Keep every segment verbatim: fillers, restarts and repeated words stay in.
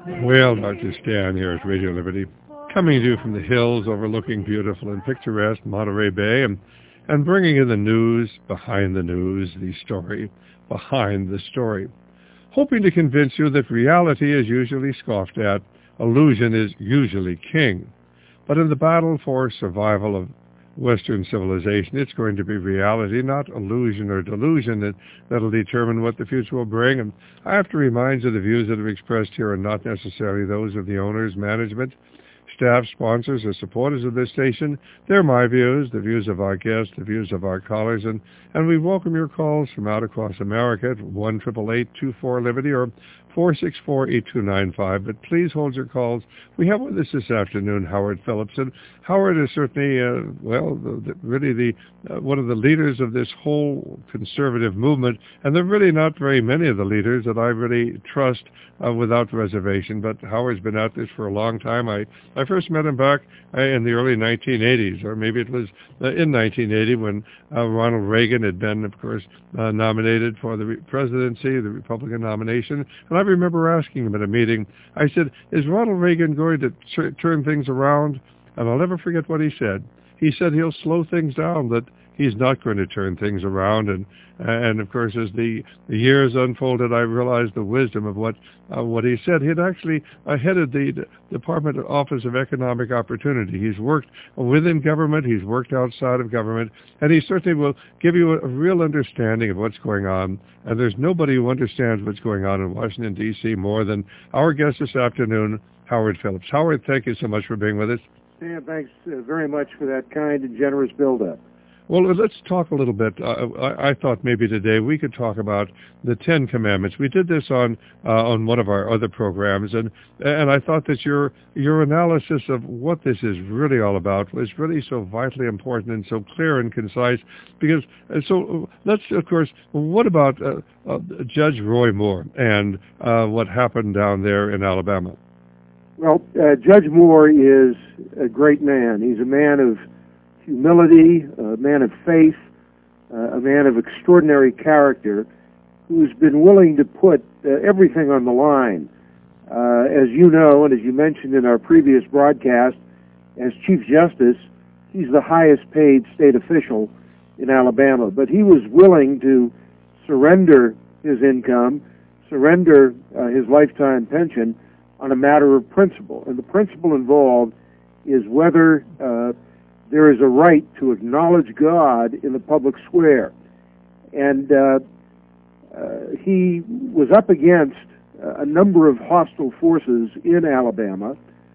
Well, Doctor Stan here at Radio Liberty, coming to you from the hills overlooking beautiful and picturesque Monterey Bay, and, and bringing you the news behind the news, the story behind the story, hoping to convince you that reality is usually scoffed at, illusion is usually king. But in the battle for survival of Western civilization, it's going to be reality, not illusion or delusion, that, that'll determine what the future will bring. And I have to remind you the views that are expressed here are not necessarily those of the owners, management, staff, sponsors, or supporters of this station. They're my views, the views of our guests, the views of our callers, and, and we welcome your calls from out across America at one eight eight eight, two four, Liberty or four six four, eight two nine five. But please hold your calls. We have with us this afternoon Howard Phillips, and Howard is certainly, uh, well, the, the, really the uh, one of the leaders of this whole conservative movement, and there are really not very many of the leaders that I really trust uh, without reservation. But Howard's been at this for a long time. I, I first met him back uh, in the early nineteen eighties, or maybe it was uh, in nineteen eighty when uh, Ronald Reagan had been, of course, uh, nominated for the re- presidency, the Republican nomination. And I remember asking him at a meeting, I said, is Ronald Reagan going to t- turn things around? And I'll never forget what he said. He said he'll slow things down, that he's not going to turn things around. And, and of course, as the, the years unfolded, I realized the wisdom of what uh, what he said. He had actually uh, headed the D- Department Office of Economic Opportunity. He's worked within government. He's worked outside of government. And he certainly will give you a, a real understanding of what's going on. And there's nobody who understands what's going on in Washington, D C more than our guest this afternoon, Howard Phillips. Howard, thank you so much for being with us. Sam, thanks uh, very much for that kind and generous build-up. Well, let's talk a little bit. Uh, I, I thought maybe today we could talk about the Ten Commandments. We did this on uh, on one of our other programs, and and I thought that your your analysis of what this is really all about was really so vitally important and so clear and concise. Because uh, so let's, of course, what about uh, uh, Judge Roy Moore and uh, what happened down there in Alabama? Well, uh, Judge Moore is a great man. He's a man of humility, a man of faith, uh, a man of extraordinary character who's been willing to put uh, everything on the line. Uh, as you know, and as you mentioned in our previous broadcast, as Chief Justice, he's the highest paid state official in Alabama. But he was willing to surrender his income, surrender uh, his lifetime pension on a matter of principle. And the principle involved is whether uh, there is a right to acknowledge God in the public square. And uh, uh, he was up against a number of hostile forces in Alabama.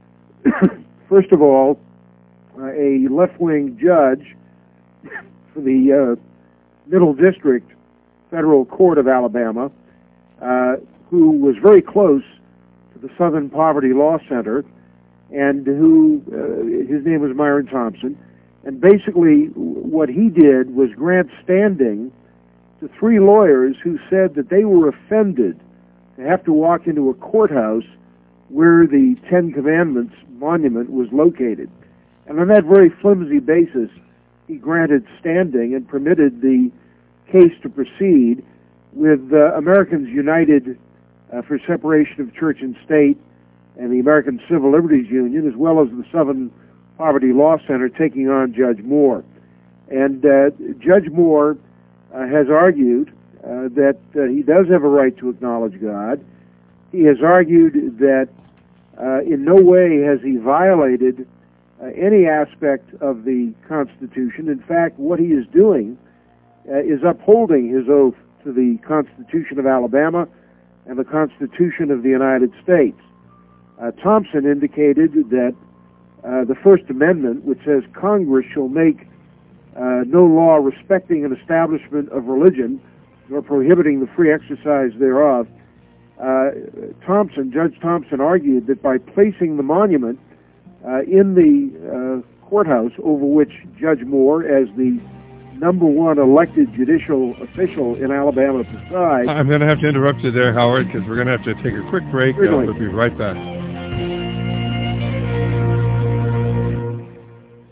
First of all, uh, a left-wing judge for the uh, Middle District Federal Court of Alabama, uh, who was very close to the Southern Poverty Law Center, and who, uh, his name was Myron Thompson, and basically what he did was grant standing to three lawyers who said that they were offended to have to walk into a courthouse where the Ten Commandments monument was located. And on that very flimsy basis, he granted standing and permitted the case to proceed with uh, Americans United uh, for Separation of Church and State and the American Civil Liberties Union, as well as the Southern Poverty Law Center, taking on Judge Moore. And uh, Judge Moore uh, has argued uh, that uh, he does have a right to acknowledge God. He has argued that uh, in no way has he violated uh, any aspect of the Constitution. In fact, what he is doing uh, is upholding his oath to the Constitution of Alabama and the Constitution of the United States. Uh, Thompson indicated that uh, the First Amendment, which says Congress shall make uh, no law respecting an establishment of religion nor prohibiting the free exercise thereof, uh, Thompson, Judge Thompson argued that by placing the monument uh, in the uh, courthouse over which Judge Moore, as the number one elected judicial official in Alabama, presides... I'm going to have to interrupt you there, Howard, because we're going to have to take a quick break. Uh, we'll be right back.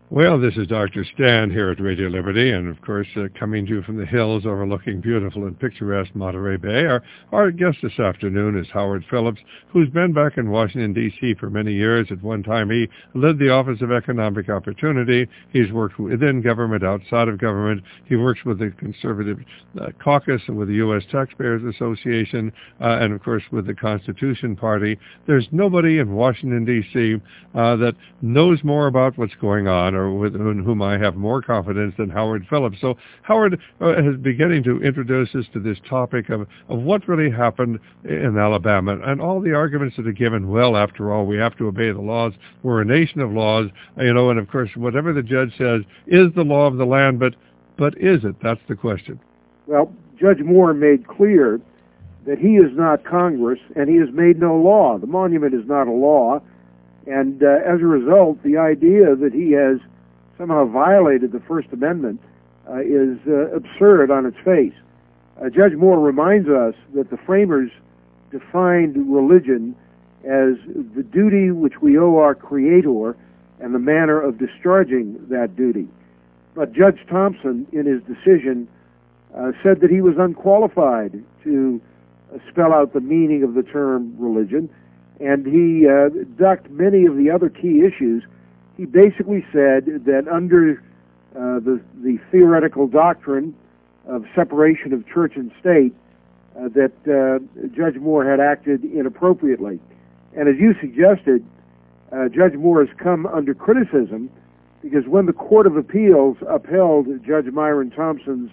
Well, this is Doctor Stan here at Radio Liberty, and of course, uh, coming to you from the hills overlooking beautiful and picturesque Monterey Bay. Our, our guest this afternoon is Howard Phillips, who's been back in Washington, D C for many years. At one time, he led the Office of Economic Opportunity. He's worked within government, outside of government. He works with the Conservative uh, Caucus and with the U S Taxpayers Association, uh, and of course with the Constitution Party. There's nobody in Washington, D C uh, that knows more about what's going on, or with whom I have more confidence than Howard Phillips. So Howard uh, is beginning to introduce us to this topic of, of what really happened in Alabama and all the arguments that are given. Well, after all, we have to obey the laws. We're a nation of laws, you know, and of course, whatever the judge says is the law of the land, but, but is it? That's the question. Well, Judge Moore made clear that he is not Congress and he has made no law. The monument is not a law. And uh, as a result, the idea that he has somehow violated the First Amendment uh, is uh, absurd on its face. Uh, Judge Moore reminds us that the framers defined religion as the duty which we owe our Creator and the manner of discharging that duty. But Judge Thompson, in his decision, uh, said that he was unqualified to uh, spell out the meaning of the term religion, and he uh, ducked many of the other key issues. He basically said that under uh, the, the theoretical doctrine of separation of church and state, uh, that uh, Judge Moore had acted inappropriately. And as you suggested, uh, Judge Moore has come under criticism because when the Court of Appeals upheld Judge Myron Thompson's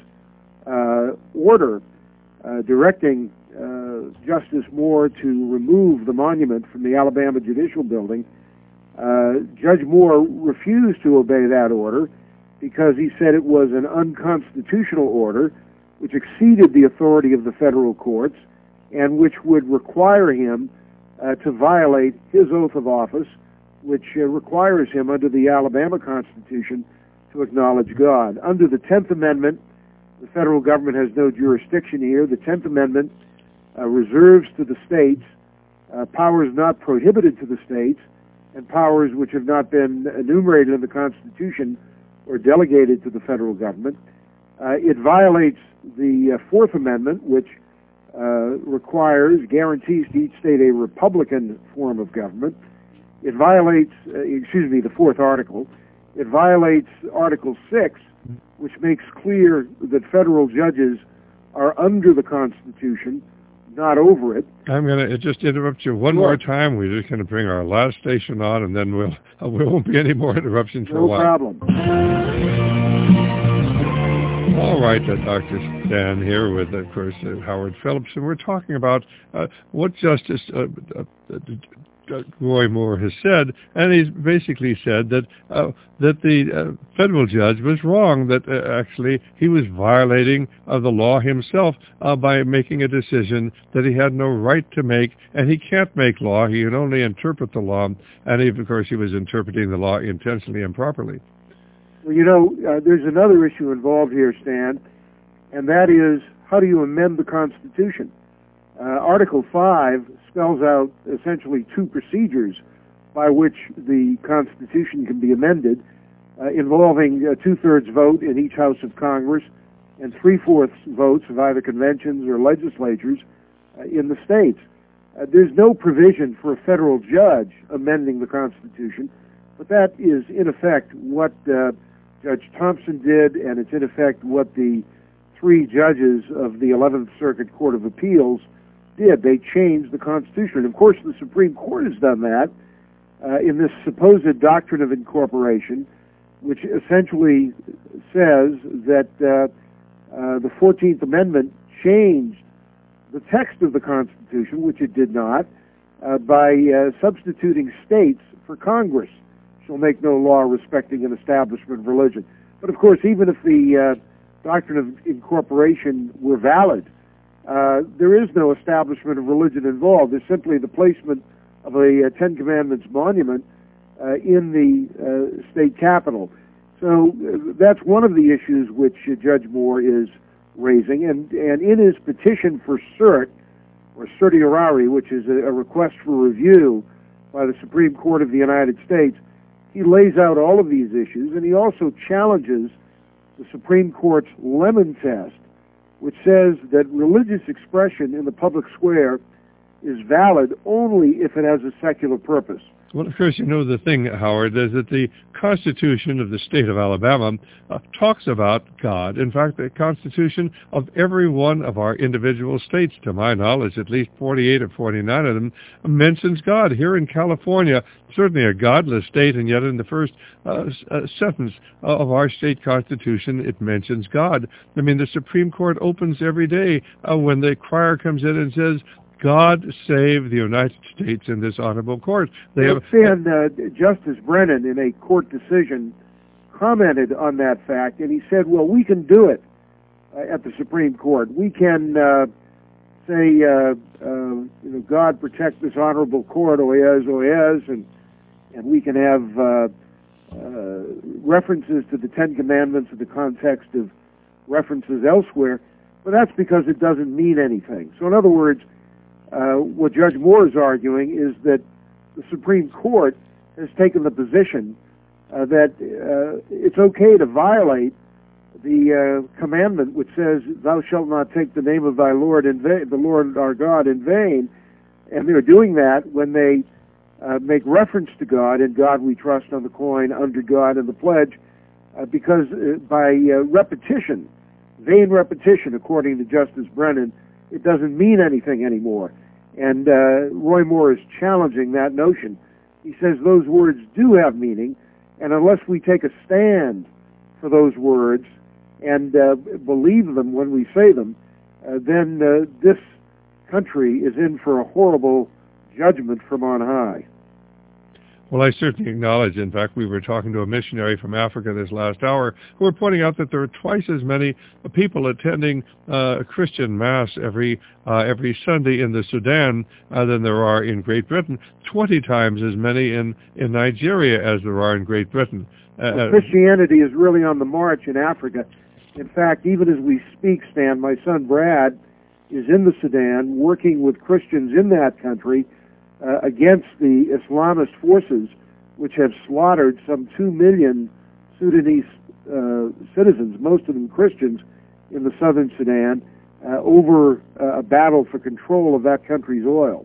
uh, order uh, directing Uh, Justice Moore to remove the monument from the Alabama Judicial Building, uh, Judge Moore refused to obey that order because he said it was an unconstitutional order which exceeded the authority of the federal courts and which would require him uh, to violate his oath of office, which uh, requires him under the Alabama Constitution to acknowledge God. Under the tenth Amendment, the federal government has no jurisdiction here. The tenth Amendment Uh, reserves to the states uh, powers not prohibited to the states and powers which have not been enumerated in the Constitution or delegated to the federal government. Uh, it violates the uh, Fourth Amendment, which uh, requires, guarantees to each state a Republican form of government. It violates, uh, excuse me, the Fourth Article. It violates Article six, which makes clear that federal judges are under the Constitution, not over it. I'm going to just interrupt you one sure. more time. We're just going to bring our last station on, and then we'll uh, there won't be any more interruptions for no a while. No problem. All right, uh, Doctor Stan here with, of course, uh, Howard Phillips, and we're talking about uh, what Justice uh, uh, Roy Moore has said, and he's basically said that uh, that the uh, federal judge was wrong, that uh, actually he was violating uh, the law himself uh, by making a decision that he had no right to make, and he can't make law. He can only interpret the law, and he, of course he was interpreting the law intentionally improperly. Well, you know, uh, there's another issue involved here, Stan, and that is, how do you amend the Constitution? Uh, Article five spells out essentially two procedures by which the Constitution can be amended, uh, involving a two-thirds vote in each House of Congress and three-fourths votes of either conventions or legislatures uh, in the states. Uh, there's no provision for a federal judge amending the Constitution, but that is, in effect, what uh, Judge Thompson did, and it's, in effect, what the three judges of the eleventh Circuit Court of Appeals did. They changed the Constitution. And of course, the Supreme Court has done that uh, in this supposed doctrine of incorporation, which essentially says that uh, uh, the fourteenth Amendment changed the text of the Constitution, which it did not, uh, by uh, substituting states for Congress. Shall make no law respecting an establishment of religion. But of course, even if the uh, doctrine of incorporation were valid, Uh, there is no establishment of religion involved. There's simply the placement of a uh, Ten Commandments monument uh, in the uh, state capitol. So uh, that's one of the issues which uh, Judge Moore is raising. And, and in his petition for cert, or certiorari, which is a, a request for review by the Supreme Court of the United States, he lays out all of these issues, and he also challenges the Supreme Court's Lemon Test, which says that religious expression in the public square is valid only if it has a secular purpose. Well, of course, you know the thing, Howard, is that the Constitution of the state of Alabama uh, talks about God. In fact, the Constitution of every one of our individual states, to my knowledge, at least forty-eight or forty-nine of them, mentions God. Here in California, certainly a godless state, and yet in the first uh, uh, sentence of our state Constitution, it mentions God. I mean, the Supreme Court opens every day uh, when the crier comes in and says, God save the United States in this honorable court. They have, and uh, Justice Brennan, in a court decision, commented on that fact, and he said, well, we can do it uh, at the Supreme Court. We can uh, say, uh, uh, you know, God protect this honorable court, oyez, oyez, and, and we can have uh, uh, references to the Ten Commandments in the context of references elsewhere, but that's because it doesn't mean anything. So in other words, Uh, what Judge Moore is arguing is that the Supreme Court has taken the position uh, that uh, it's okay to violate the uh, commandment which says, "Thou shalt not take the name of thy Lord in vain, the Lord our God in vain," and they're doing that when they uh, make reference to God, "In God we trust," on the coin, "Under God," in the pledge, uh, because uh, by uh, repetition, vain repetition, according to Justice Brennan, it doesn't mean anything anymore. And uh, Roy Moore is challenging that notion. He says those words do have meaning, and unless we take a stand for those words and uh, believe them when we say them, uh, then uh, this country is in for a horrible judgment from on high. Well, I certainly acknowledge. In fact, we were talking to a missionary from Africa this last hour who were pointing out that there are twice as many people attending uh, Christian Mass every uh, every Sunday in the Sudan uh, than there are in Great Britain, twenty times as many in, in Nigeria as there are in Great Britain. Uh, well, Christianity is really on the march in Africa. In fact, even as we speak, Stan, my son Brad is in the Sudan working with Christians in that country Uh, against the Islamist forces, which have slaughtered some two million Sudanese uh, citizens, most of them Christians, in the southern Sudan, uh, over uh, a battle for control of that country's oil.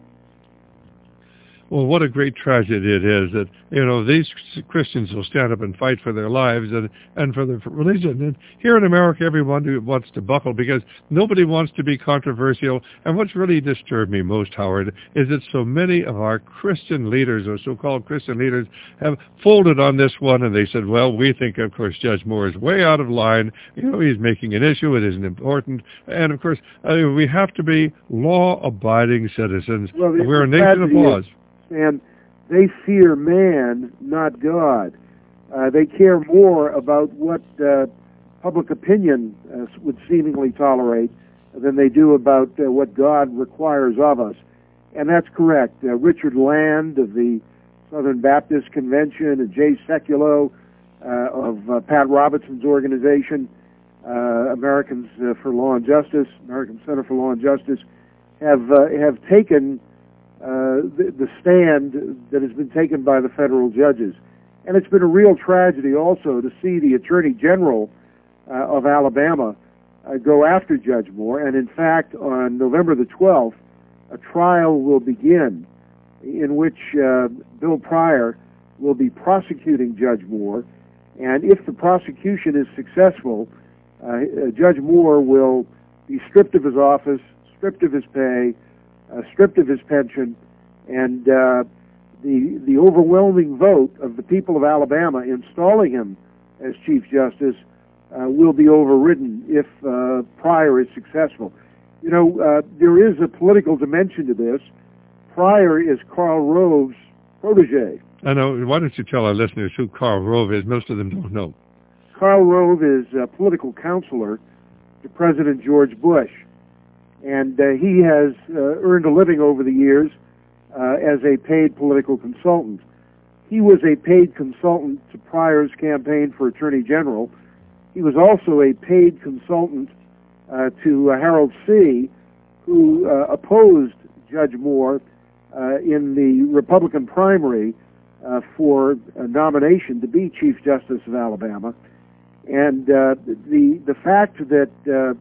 Well, what a great tragedy it is that, you know, these Christians will stand up and fight for their lives and, and for their religion. And here in America, everyone wants to buckle because nobody wants to be controversial. And what's really disturbed me most, Howard, is that so many of our Christian leaders, or so-called Christian leaders, have folded on this one, and they said, well, we think, of course, Judge Moore is way out of line. You know, he's making an issue. It isn't important. And, of course, uh, we have to be law-abiding citizens. Well, we're a nation of laws. And they fear man, not God. Uh, they care more about what uh, public opinion uh, would seemingly tolerate than they do about uh, what God requires of us. And that's correct. Uh, Richard Land of the Southern Baptist Convention, and Jay Sekulow uh, of uh, Pat Robertson's organization, uh, Americans uh, for Law and Justice, American Center for Law and Justice, have uh, have taken Uh, the, the stand that has been taken by the federal judges. And it's been a real tragedy also to see the Attorney General uh, of Alabama uh, go after Judge Moore. And in fact, on November the twelfth, a trial will begin in which uh, Bill Pryor will be prosecuting Judge Moore. And if the prosecution is successful, uh, uh, Judge Moore will be stripped of his office, stripped of his pay, Uh, stripped of his pension, and uh, the the overwhelming vote of the people of Alabama installing him as Chief Justice uh, will be overridden if uh, Pryor is successful. You know, uh, there is a political dimension to this. Pryor is Karl Rove's protege. I know. Why don't you tell our listeners who Karl Rove is? Most of them don't know. Karl Rove is a political counselor to President George Bush. And uh, he has uh, earned a living over the years uh, as a paid political consultant. He was a paid consultant to Pryor's campaign for Attorney General. He was also a paid consultant uh, to uh, Harold See., who uh, opposed Judge Moore uh, in the Republican primary uh, for a nomination to be Chief Justice of Alabama. And uh, the the fact that uh,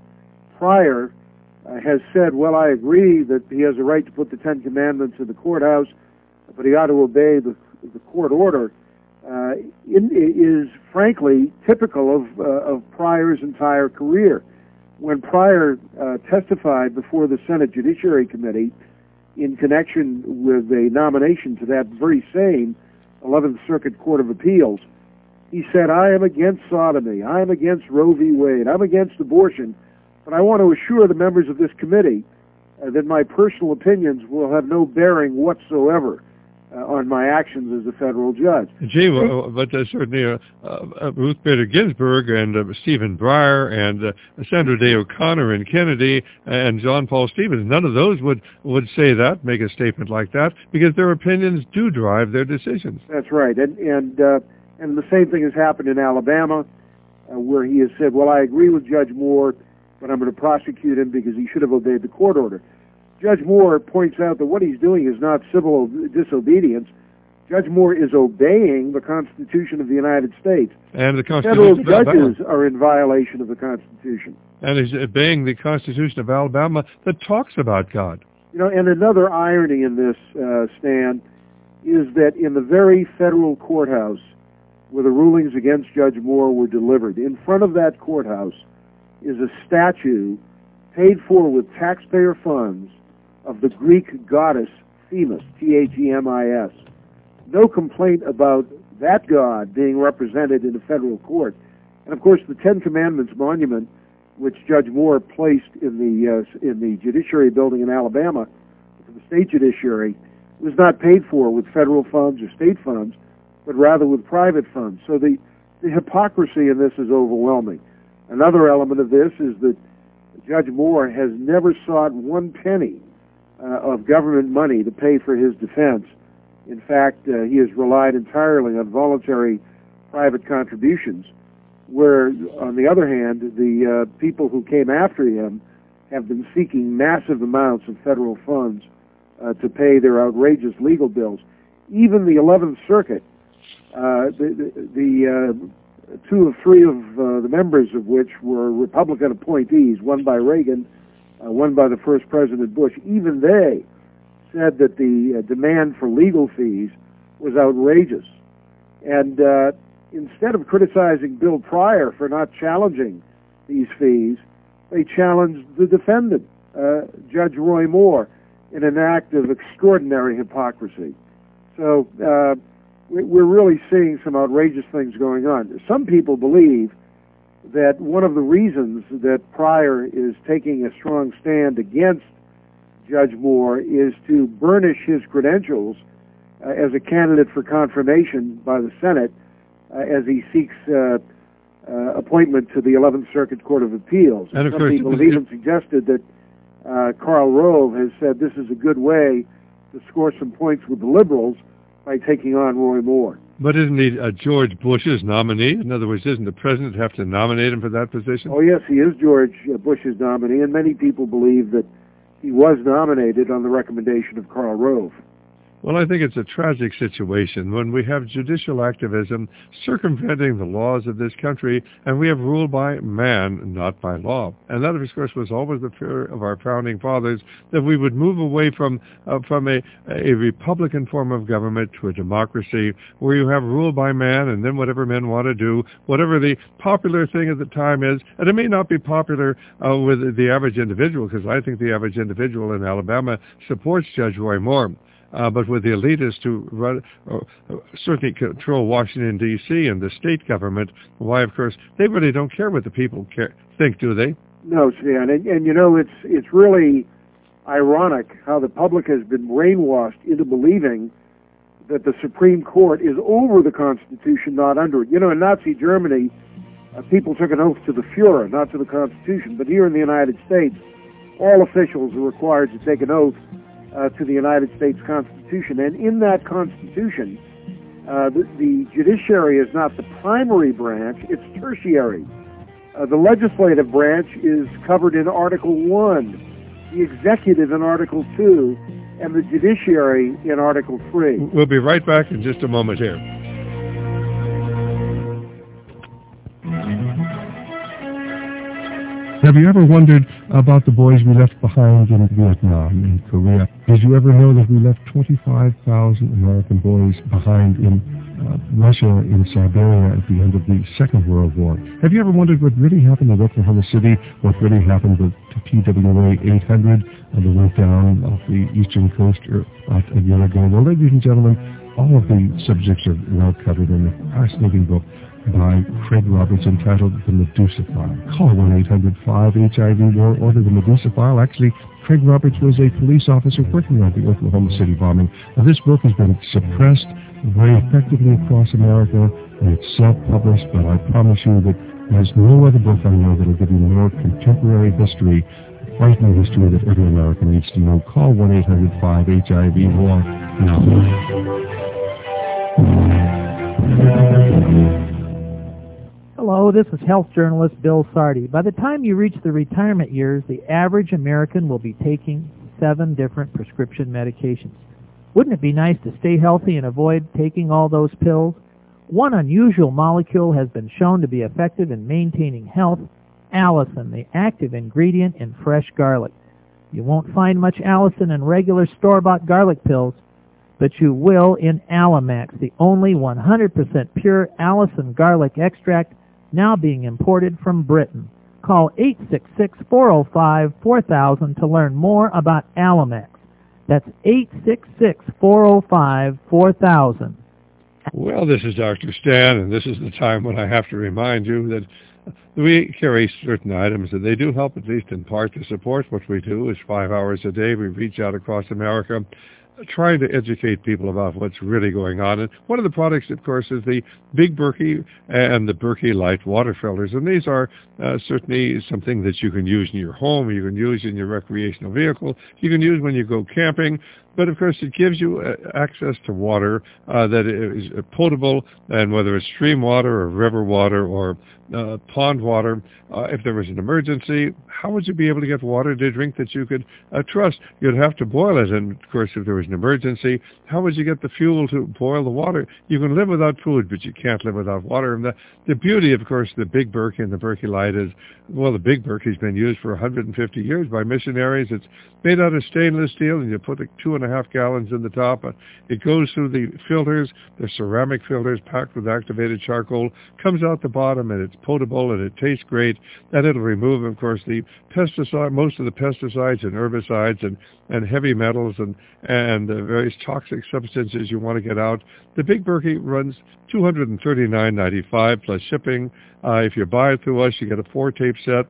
Pryor uh, has said, well, I agree that he has a right to put the Ten Commandments in the courthouse, but he ought to obey the, the court order, uh, in, is frankly typical of, uh, of Pryor's entire career. When Pryor uh, testified before the Senate Judiciary Committee in connection with a nomination to that very same eleventh Circuit Court of Appeals, he said, I am against sodomy, I am against Roe v. Wade, I'm against abortion, but I want to assure the members of this committee uh, that my personal opinions will have no bearing whatsoever uh, on my actions as a federal judge. Gee, well, but uh, certainly uh, uh, Ruth Bader Ginsburg and uh, Stephen Breyer and uh, Sandra Day O'Connor and Kennedy and John Paul Stevens, none of those would, would say that, make a statement like that, because their opinions do drive their decisions. That's right. And, and, uh, and the same thing has happened in Alabama, uh, where he has said, well, I agree with Judge Moore, but I'm going to prosecute him because he should have obeyed the court order. Judge Moore points out that what he's doing is not civil disobedience. Judge Moore is obeying the Constitution of the United States. And the Constitution Federal of Alabama. judges are in violation of the Constitution. And he's obeying the Constitution of Alabama that talks about God. You know, and another irony in this, uh, Stan, is that in the very federal courthouse where the rulings against Judge Moore were delivered, in front of that courthouse is a statue paid for with taxpayer funds of the Greek goddess Themis, T H E M I S. No complaint about that god being represented in a federal court. And of course, the Ten Commandments monument, which Judge Moore placed in the uh, in the Judiciary Building in Alabama for the state judiciary, was not paid for with federal funds or state funds, but rather with private funds. So the, the hypocrisy in this is overwhelming. Another element of this is that Judge Moore has never sought one penny uh, of government money to pay for his defense. In fact, uh, he has relied entirely on voluntary private contributions, where, on the other hand, the uh, people who came after him have been seeking massive amounts of federal funds uh, to pay their outrageous legal bills. Even the eleventh Circuit, uh, the, the, the uh, two of three of uh, the members of which were Republican appointees, one by Reagan, uh, one by the first President Bush, even they said that the uh, demand for legal fees was outrageous. And uh, instead of criticizing Bill Pryor for not challenging these fees, they challenged the defendant, uh, Judge Roy Moore, in an act of extraordinary hypocrisy. So uh, we're really seeing some outrageous things going on. Some people believe that one of the reasons that Pryor is taking a strong stand against Judge Moore is to burnish his credentials uh, as a candidate for confirmation by the Senate uh, as he seeks uh, uh, appointment to the eleventh Circuit Court of Appeals. And of Some course, people have even suggested that uh, Karl Rove has said this is a good way to score some points with the liberals by taking on Roy Moore. But isn't he uh, George Bush's nominee? In other words, doesn't the president have to nominate him for that position? Oh, yes, he is George Bush's nominee, and many people believe that he was nominated on the recommendation of Karl Rove. Well, I think it's a tragic situation when we have judicial activism circumventing the laws of this country, and we have rule by man, not by law. And that, of course, was always the fear of our founding fathers, that we would move away from uh, from a, a Republican form of government to a democracy where you have rule by man, and then whatever men want to do, whatever the popular thing at the time is, and it may not be popular uh, with the average individual, because I think the average individual in Alabama supports Judge Roy Moore. Uh, but with the elitists who run, uh, certainly control Washington, D C and the state government, why, of course, they really don't care what the people care, think, do they? No, Stan. And, and, you know, it's it's really ironic how the public has been brainwashed into believing that the Supreme Court is over the Constitution, not under it. You know, in Nazi Germany, uh, people took an oath to the Fuhrer, not to the Constitution. But here in the United States, all officials are required to take an oath Uh, to the United States Constitution. And in that Constitution, uh, the, the judiciary is not the primary branch, it's tertiary. Uh, the legislative branch is covered in Article one, the executive in Article two, and the judiciary in Article three. We'll be right back in just a moment here. Have you ever wondered about the boys we left behind in Vietnam, in Korea? Did you ever know that we left twenty-five thousand American boys behind in uh, Russia, in Siberia at the end of the Second World War? Have you ever wondered what really happened in Oklahoma City, what really happened to T W A eight hundred on the way down off the eastern coast about a year ago? Well, ladies and gentlemen, all of the subjects are well covered in a fascinating book by Craig Roberts entitled The Medusa File. Call one eight hundred five H I V or order The Medusa File. Actually, Craig Roberts was a police officer working on the Oklahoma City bombing. Now, this book has been suppressed very effectively across America, and it's self-published, but I promise you that there's no other book I know that will give you more contemporary history, frightening history that every American needs to know. Call one eight hundred five H I V or now. Hello, this is health journalist Bill Sardi. By the time you reach the retirement years, the average American will be taking seven different prescription medications. Wouldn't it be nice to stay healthy and avoid taking all those pills? One unusual molecule has been shown to be effective in maintaining health: allicin, the active ingredient in fresh garlic. You won't find much allicin in regular store-bought garlic pills, but you will in Allimax, the only one hundred percent pure allicin garlic extract now being imported from Britain. Call eight six six, four oh five, four thousand to learn more about Allimax. That's eight six six, four oh five, four thousand. Well, this is Doctor Stan, and this is the time when I have to remind you that we carry certain items, and they do help, at least in part, to support what we do. Is five hours a day. We reach out across America, trying to educate people about what's really going on. And one of the products, of course, is the Big Berkey and the Berkey Light water filters. And these are uh, certainly something that you can use in your home, you can use in your recreational vehicle, you can use when you go camping. But, of course, it gives you uh, access to water uh, that is potable, and whether it's stream water or river water or uh, pond water, uh, if there was an emergency, how would you be able to get water to drink that you could uh, trust? You'd have to boil it, and, of course, if there was an emergency, how would you get the fuel to boil the water? You can live without food, but you can't live without water. And the, the beauty, of course, the Big Berkey and the Berkey Light is, well, the Big Berkey's been used for one hundred fifty years by missionaries. It's made out of stainless steel, and you put the two and a half gallons in the top. It goes through the filters, the ceramic filters packed with activated charcoal, comes out the bottom, and it's potable, and it tastes great. And it'll remove, of course, the pesticide, most of the pesticides and herbicides and, and heavy metals and, and the various toxic substances you want to get out. The Big Berkey runs two hundred thirty-nine dollars and ninety-five cents plus shipping. Uh, if you buy it through us, you get a four-tape set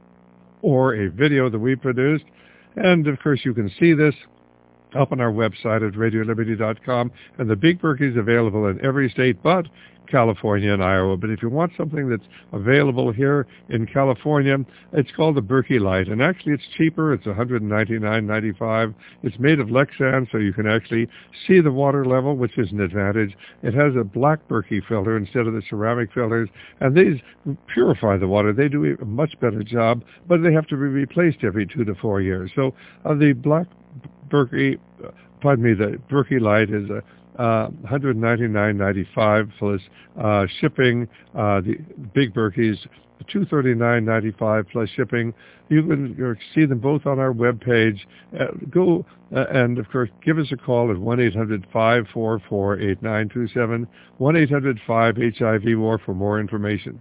or a video that we produced. And, of course, you can see this up on our website at radio liberty dot com. And the Big Berkey is available in every state but California and Iowa. But if you want something that's available here in California, it's called the Berkey Light. And actually it's cheaper. It's one hundred ninety-nine dollars and ninety-five cents. It's made of Lexan, so you can actually see the water level, which is an advantage. It has a black Berkey filter instead of the ceramic filters. And these purify the water. They do a much better job, but they have to be replaced every two to four years. So uh, the black Berkey, uh, pardon me, the Berkey Light is a Uh, one hundred ninety-nine dollars and ninety-five cents plus uh, shipping. Uh, the Big Berkey's two hundred thirty-nine dollars and ninety-five cents plus shipping. You can you see them both on our webpage. Uh, go uh, and, of course, give us a call at one eight hundred, five four four, eight nine two seven, one eight hundred, five H I V more for more information.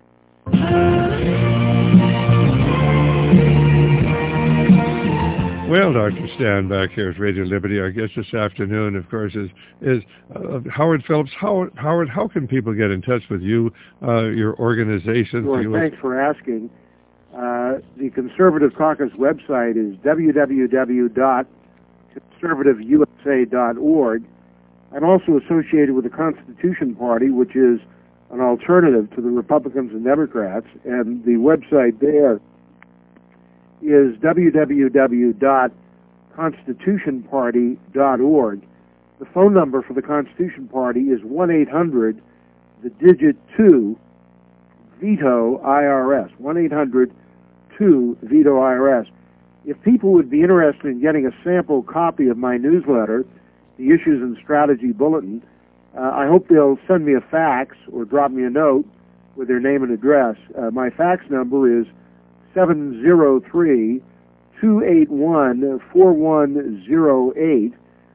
Well, Doctor Stan back here at Radio Liberty. Our guest this afternoon, of course, is is uh, Howard Phillips. Howard, Howard, how can people get in touch with you, uh, your organization? Sure, you thanks for asking. Uh, the Conservative Caucus website is w w w dot conservative u s a dot org. I'm also associated with the Constitution Party, which is an alternative to the Republicans and Democrats, and the website there is w w w dot constitution party dot org. The phone number for the Constitution Party is one eight hundred, the digit two, veto I R S, one eight hundred two, veto I R S. if people would be interested in getting a sample copy of my newsletter, the Issues and Strategy Bulletin, uh, I hope they'll send me a fax or drop me a note with their name and address. Uh, my fax number is seven zero three, two eight one, four one zero eight,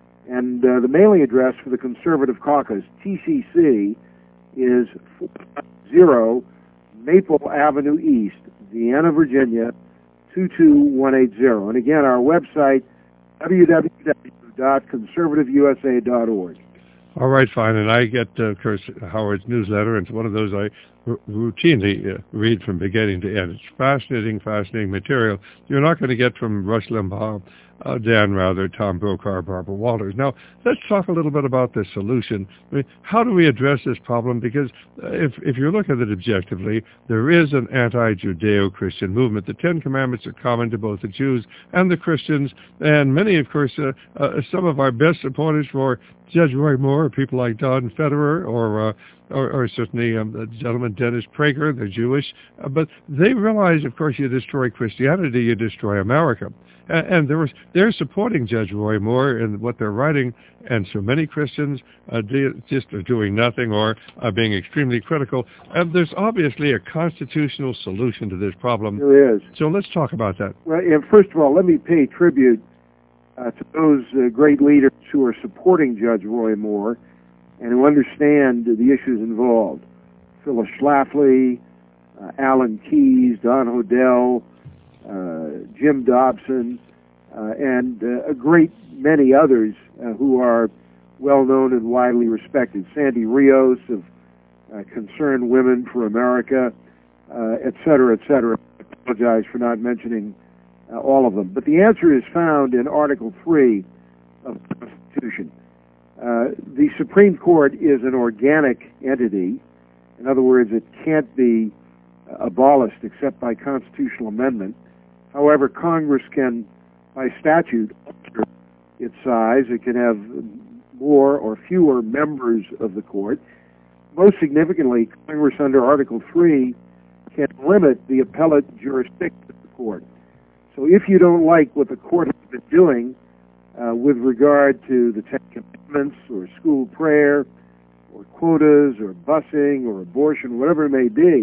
and uh, the mailing address for the Conservative Caucus, T C C, is four fifty Maple Avenue East, Vienna, Virginia, two two one eight zero. And again, our website, w w w dot conservative u s a dot org. All right, fine. And I get, uh, of course, Howard's newsletter, and it's one of those I r- routinely uh, read from beginning to end. It's fascinating, fascinating material you're not going to get from Rush Limbaugh, uh, Dan Rather, Tom Brokaw, Barbara Walters. Now, let's talk a little bit about the solution. I mean, how do we address this problem? Because uh, if, if you look at it objectively, there is an anti-Judeo-Christian movement. The Ten Commandments are common to both the Jews and the Christians, and many, of course, uh, uh, some of our best supporters for Judge Roy Moore, people like Don Federer, or, uh, or, or certainly um, the gentleman Dennis Prager, they're Jewish, uh, but they realize, of course, you destroy Christianity, you destroy America. And, and they're, they're supporting Judge Roy Moore in what they're writing, and so many Christians uh, de- just are doing nothing or are being extremely critical. And there's obviously a constitutional solution to this problem. There is. So let's talk about that. Well, and first of all, let me pay tribute Uh, to those uh, great leaders who are supporting Judge Roy Moore and who understand the issues involved. Phyllis Schlafly, uh, Alan Keyes, Don Hodel, uh, Jim Dobson, uh, and uh, a great many others uh, who are well-known and widely respected. Sandy Rios of uh, Concerned Women for America, uh, et cetera, et cetera. I apologize for not mentioning Uh, all of them. But the answer is found in Article three of the Constitution. Uh, the Supreme Court is an organic entity. In other words, it can't be uh, abolished except by constitutional amendment. However, Congress can, by statute, alter its size. It can have more or fewer members of the court. Most significantly, Congress under Article three can limit the appellate jurisdiction of the court. So if you don't like what the court has been doing uh, with regard to the Ten Commandments or school prayer or quotas or busing or abortion, whatever it may be,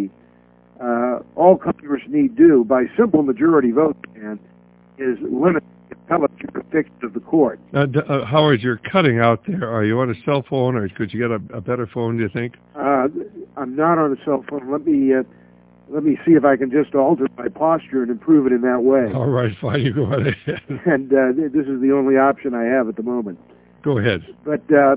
uh, all Congress need do by simple majority vote and is limit the appellate jurisdiction of the court. Uh, D- uh, Howard, you're cutting out there. Are you on a cell phone, or could you get a, a better phone, do you think? Uh, I'm not on a cell phone. Let me... Uh, Let me see if I can just alter my posture and improve it in that way. All right, fine. You go ahead. And uh, th- this is the only option I have at the moment. Go ahead. But uh,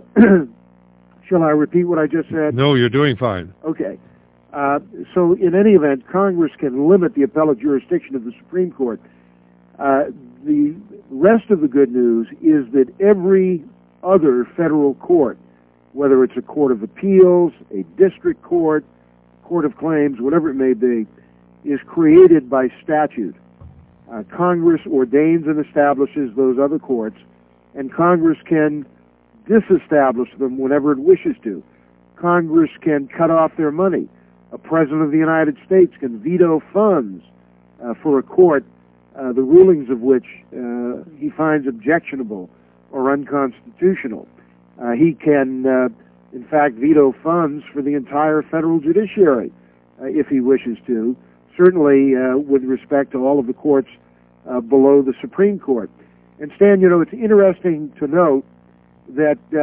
shall I repeat what I just said? No, you're doing fine. Okay. Uh, so in any event, Congress can limit the appellate jurisdiction of the Supreme Court. Uh, the rest of the good news is that every other federal court, whether it's a court of appeals, a district court, Court of Claims, whatever it may be, is created by statute. Uh, Congress ordains and establishes those other courts, and Congress can disestablish them whenever it wishes to. Congress can cut off their money. A president of the United States can veto funds uh, for a court, uh, the rulings of which uh, he finds objectionable or unconstitutional. Uh, he can uh, in fact, veto funds for the entire federal judiciary, uh, if he wishes to, certainly uh, with respect to all of the courts uh, below the Supreme Court. And Stan, you know, it's interesting to note that uh,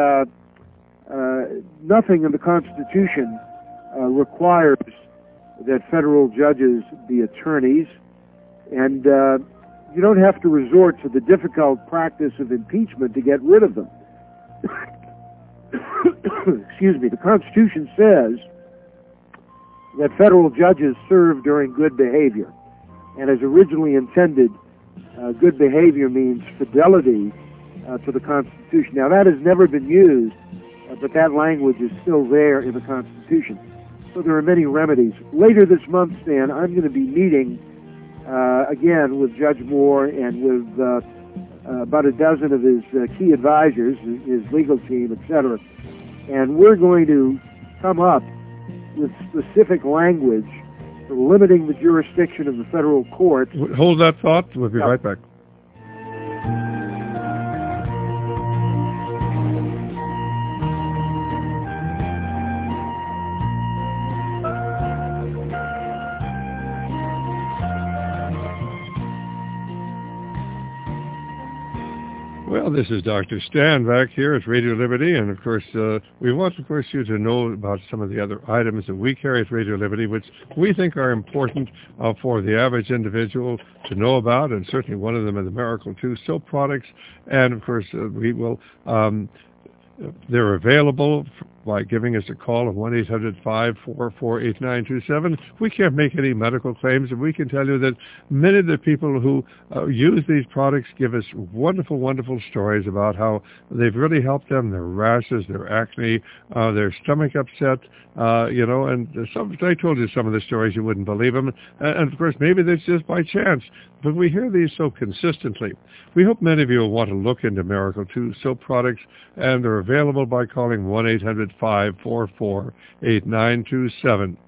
uh, nothing in the Constitution uh, requires that federal judges be attorneys, and uh, you don't have to resort to the difficult practice of impeachment to get rid of them. Excuse me, the Constitution says that federal judges serve during good behavior. And as originally intended, uh, good behavior means fidelity uh, to the Constitution. Now, that has never been used, uh, but that language is still there in the Constitution. So there are many remedies. Later this month, Stan, I'm going to be meeting, uh, again, with Judge Moore and with uh, uh, about a dozen of his uh, key advisors, his legal team, et cetera. And we're going to come up with specific language for limiting the jurisdiction of the federal courts. Hold that thought. We'll be yeah. right back. Well, this is Doctor Stan back here at Radio Liberty, and of course, uh, we want, of course, you to know about some of the other items that we carry at Radio Liberty, which we think are important uh, for the average individual to know about, and certainly one of them are the Miracle two soap products, and of course, uh, we will, um, they're available by giving us a call at one eight hundred, five four four, eight nine two seven. We can't make any medical claims, and we can tell you that many of the people who uh, use these products give us wonderful, wonderful stories about how they've really helped them, their rashes, their acne, uh, their stomach upset, uh, you know, and some, I told you some of the stories, you wouldn't believe them, and, and of course, maybe that's just by chance, but we hear these so consistently. We hope many of you will want to look into Miracle two soap products, and they're available by calling one eight hundred, five four four, eight nine two seven.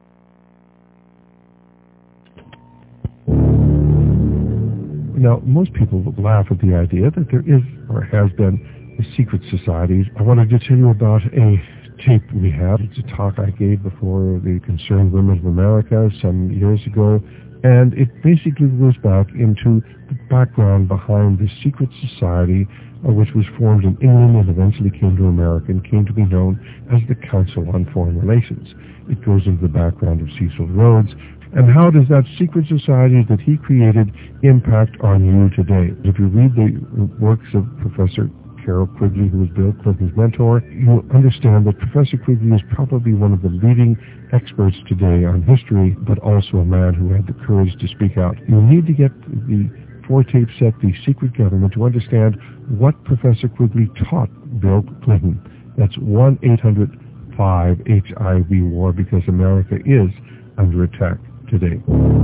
Now, most people would laugh at the idea that there is or has been secret societies. I wanted to tell you about a tape we have. It's a talk I gave before the Concerned Women of America some years ago, and it basically goes back into the background behind the secret society uh, which was formed in England and eventually came to America and came to be known as the Council on Foreign Relations. It goes into the background of Cecil Rhodes, and how does that secret society that he created impact on you today? If you read the works of Professor Carroll Quigley, who was Bill Clinton's mentor, you'll understand that Professor Quigley is probably one of the leading experts today on history, but also a man who had the courage to speak out. You need to get the four-tape set, The Secret Government, to understand what Professor Quigley taught Bill Clinton. That's one eight hundred, five H I V war, because America is under attack today.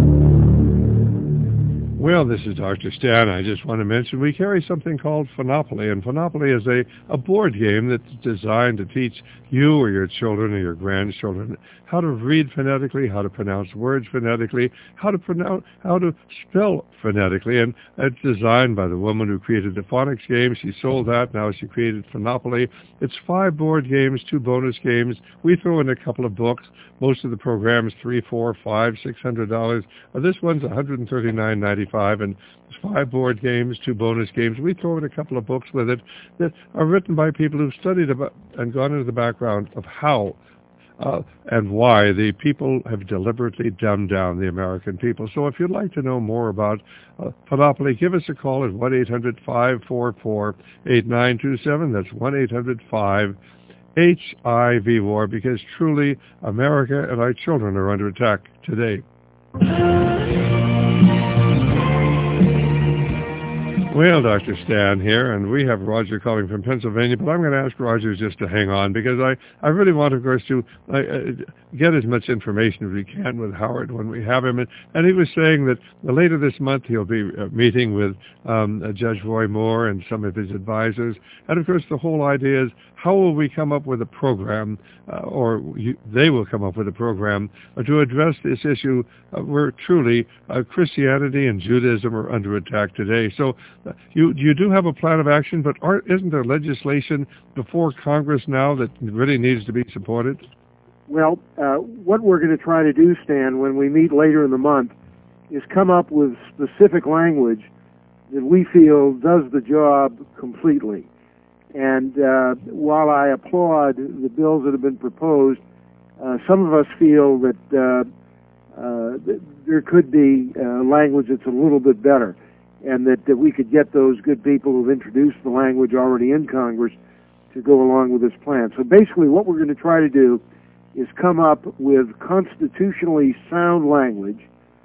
Well, this is Doctor Stan. I just want to mention we carry something called Phonopoly, and Phonopoly is a, a board game that's designed to teach you or your children or your grandchildren how to read phonetically, how to pronounce words phonetically, how to pronounce, how to spell phonetically, and it's designed by the woman who created the phonics game. She sold that. Now she created Phonopoly. It's five board games, two bonus games. We throw in a couple of books. Most of the programs, three, four, five, six hundred dollars. Uh, this one's one hundred thirty-nine ninety-five, and it's five board games, two bonus games. We throw in a couple of books with it that are written by people who've studied about and gone into the background of how uh, and why the people have deliberately dumbed down the American people. So if you'd like to know more about uh, Phonopoly, give us a call at one eight hundred, five four four, eight nine two seven. That's one eight hundred, five H I V war, because truly America and our children are under attack today. Well, Doctor Stan here, and we have Roger calling from Pennsylvania, but I'm going to ask Roger just to hang on, because I, I really want, of course, to uh, get as much information as we can with Howard when we have him. And, and he was saying that later this month he'll be uh, meeting with um, uh, Judge Roy Moore and some of his advisors. And, of course, the whole idea is, how will we come up with a program, uh, or you, they will come up with a program uh, to address this issue uh, where truly uh, Christianity and Judaism are under attack today. So uh, you you do have a plan of action, but aren't, isn't there legislation before Congress now that really needs to be supported? Well, uh, what we're going to try to do, Stan, when we meet later in the month, is come up with specific language that we feel does the job completely. And uh, while I applaud the bills that have been proposed, uh, some of us feel that uh, uh, there could be uh, language that's a little bit better, and that, that we could get those good people who've introduced the language already in Congress to go along with this plan. So basically what we're going to try to do is come up with constitutionally sound language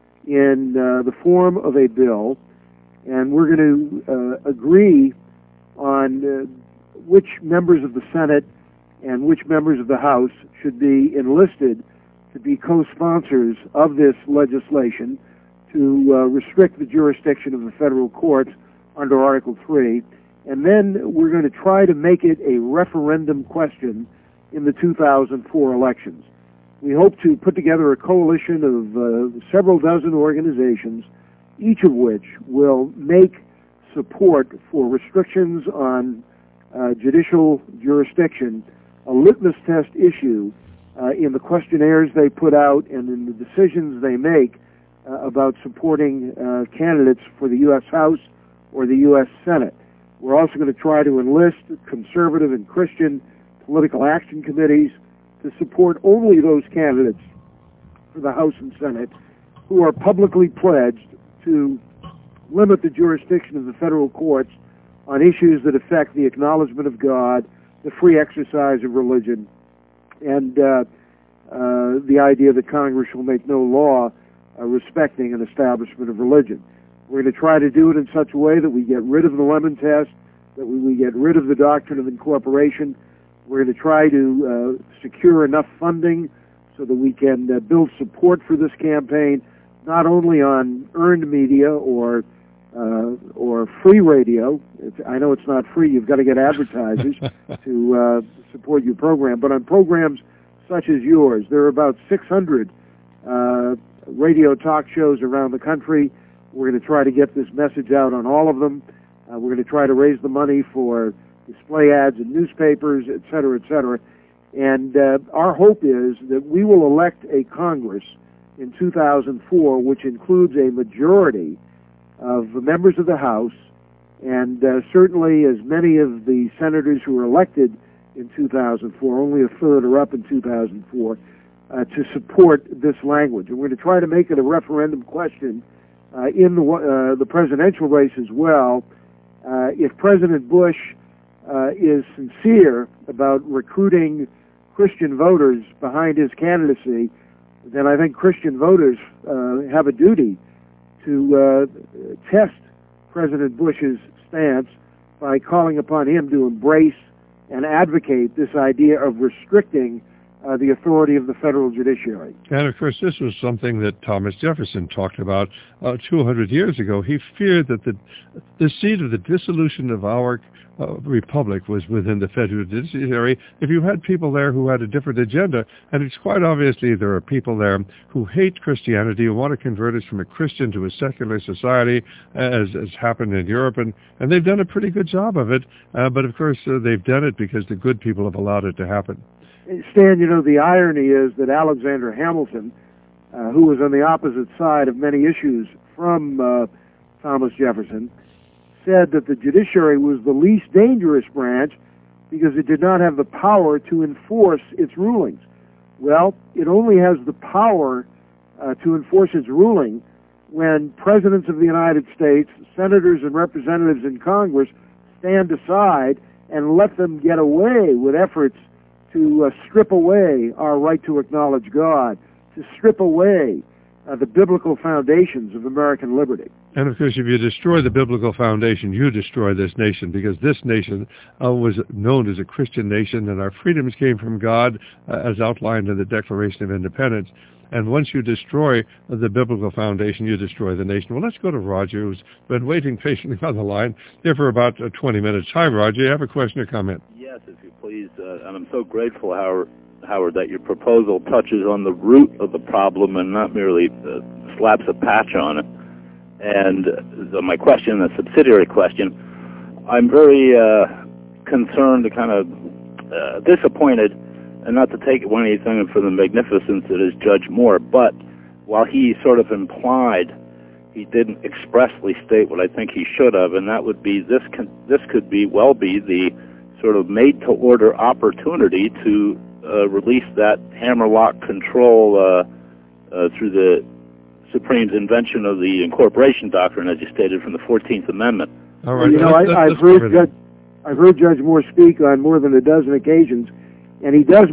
in uh, the form of a bill, and we're going to uh, agree on uh, which members of the Senate and which members of the House should be enlisted to be co-sponsors of this legislation to uh, restrict the jurisdiction of the federal courts under Article three. And then we're going to try to make it a referendum question in the two thousand four elections. We hope to put together a coalition of uh, several dozen organizations, each of which will make support for restrictions on uh, judicial jurisdiction a litmus test issue uh, in the questionnaires they put out and in the decisions they make uh, about supporting uh, candidates for the U S House or the U S Senate. We're also going to try to enlist conservative and Christian political action committees to support only those candidates for the House and Senate who are publicly pledged to limit the jurisdiction of the federal courts on issues that affect the acknowledgement of God, the free exercise of religion, and uh, uh, the idea that Congress will make no law uh, respecting an establishment of religion. We're going to try to do it in such a way that we get rid of the Lemon Test, that we, we get rid of the doctrine of incorporation. We're going to try to uh, secure enough funding so that we can uh, build support for this campaign, not only on earned media or uh, or free radio. It's, I know it's not free. You've got to get advertisers to uh, support your program, but on programs such as yours, there are about six hundred uh, radio talk shows around the country. We're going to try to get this message out on all of them. Uh, we're going to try to raise the money for display ads in newspapers, et cetera, et cetera. And uh, our hope is that we will elect a Congress in two thousand four, which includes a majority of the members of the House, and uh, certainly as many of the senators who were elected in two thousand four, only a third are up in two thousand four, uh, to support this language. And we're going to try to make it a referendum question uh, in the, uh, the presidential race as well. Uh, if President Bush uh, is sincere about recruiting Christian voters behind his candidacy, then I think Christian voters uh, have a duty to uh, test President Bush's stance by calling upon him to embrace and advocate this idea of restricting uh, the authority of the federal judiciary. And, of course, this was something that Thomas Jefferson talked about uh, two hundred years ago. He feared that the, the seed of the dissolution of our uh, republic was within the federal judiciary if you had people there who had a different agenda. And it's quite obviously there are people there who hate Christianity and want to convert us from a Christian to a secular society, as has happened in Europe. And, and they've done a pretty good job of it. Uh, but, of course, uh, they've done it because the good people have allowed it to happen. Stan, you know, the irony is that Alexander Hamilton, uh, who was on the opposite side of many issues from uh, Thomas Jefferson, said that the judiciary was the least dangerous branch because it did not have the power to enforce its rulings. Well, it only has the power uh, to enforce its ruling when presidents of the United States, senators and representatives in Congress stand aside and let them get away with efforts to uh, strip away our right to acknowledge God, to strip away uh, the biblical foundations of American liberty. And, of course, if you destroy the biblical foundation, you destroy this nation, because this nation uh, was known as a Christian nation, and our freedoms came from God, uh, as outlined in the Declaration of Independence. And once you destroy the biblical foundation, you destroy the nation. Well, let's go to Roger, who's been waiting patiently on the line here for about uh, twenty minutes. Hi, Roger. You have a question or comment? Yes, if you please. Uh, and I'm so grateful, Howard, Howard, that your proposal touches on the root of the problem and not merely uh, slaps a patch on it. And uh, my question, a subsidiary question, I'm very uh, concerned, kind of uh, disappointed, and not to take anything for the magnificence that is Judge Moore, but while he sort of implied, he didn't expressly state what I think he should have, and that would be this can, this could be well be the sort of made-to-order opportunity to uh, release that hammerlock control uh, uh, through the Supreme's invention of the incorporation doctrine, as you stated, from the fourteenth Amendment. All right. Well, you know, let's, I, let's I've, heard Judge, I've heard Judge Moore speak on more than a dozen occasions, and he does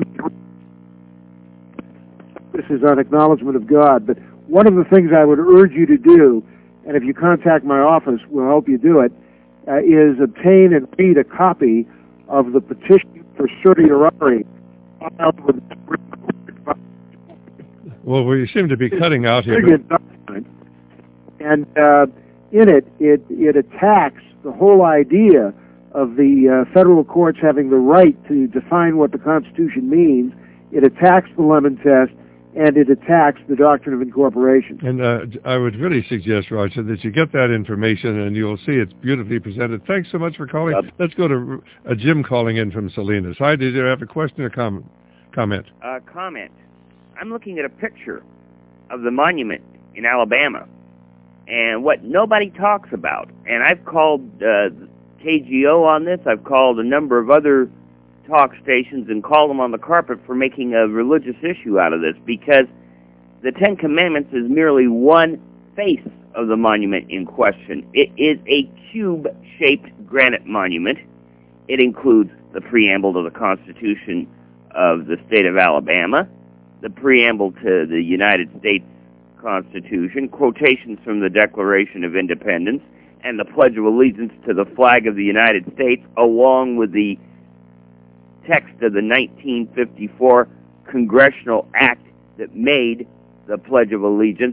this is on acknowledgement of God. But one of the things I would urge you to do, and if you contact my office, we'll help you do it, uh, is obtain and read a copy of the petition for certiorari filed with the Supreme Court. Well, we seem to be cutting out here. And uh, in it, it, it attacks the whole idea of the uh, federal courts having the right to define what the Constitution means. It attacks the Lemon Test, and it attacks the doctrine of incorporation. And uh, I would really suggest, Roger, that you get that information, and you'll see it's beautifully presented. Thanks so much for calling. Yep. Let's go to uh, Jim calling in from Salinas. Hi, did you have a question or comment? Comment. Uh, comment. I'm looking at a picture of the monument in Alabama, and what nobody talks about, and I've called uh, K G O on this. I've called a number of other talk stations and called them on the carpet for making a religious issue out of this, because the Ten Commandments is merely one face of the monument in question. It is a cube-shaped granite monument. It includes the preamble to the Constitution of the state of Alabama, the preamble to the United States Constitution, quotations from the Declaration of Independence, and the Pledge of Allegiance to the flag of the United States, along with the text of the nineteen fifty-four Congressional Act that made the Pledge of Allegiance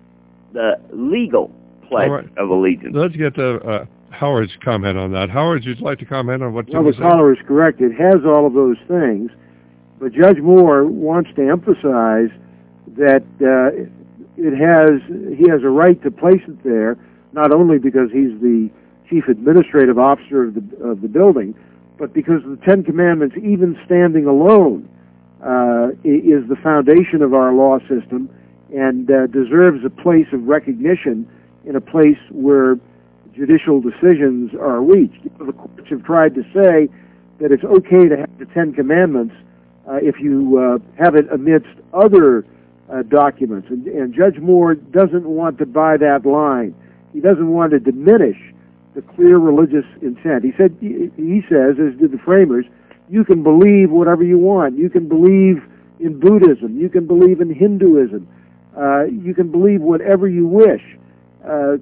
the legal Pledge right. of Allegiance. Let's get to uh, Howard's comment on that. Howard, would you like to comment on what Well, the caller is correct. It has all of those things, but Judge Moore wants to emphasize that uh, it has he has a right to place it there, not only because he's the chief administrative officer of the, of the building, but because the Ten Commandments, even standing alone, uh, is the foundation of our law system and uh, deserves a place of recognition in a place where judicial decisions are reached. The courts have tried to say that it's okay to have the Ten Commandments uh, if you uh, have it amidst other uh, documents. And, and Judge Moore doesn't want to buy that line. He doesn't want to diminish the clear religious intent. He said, he says, as did the framers, you can believe whatever you want. You can believe in Buddhism. You can believe in Hinduism. Uh, you can believe whatever you wish. Uh,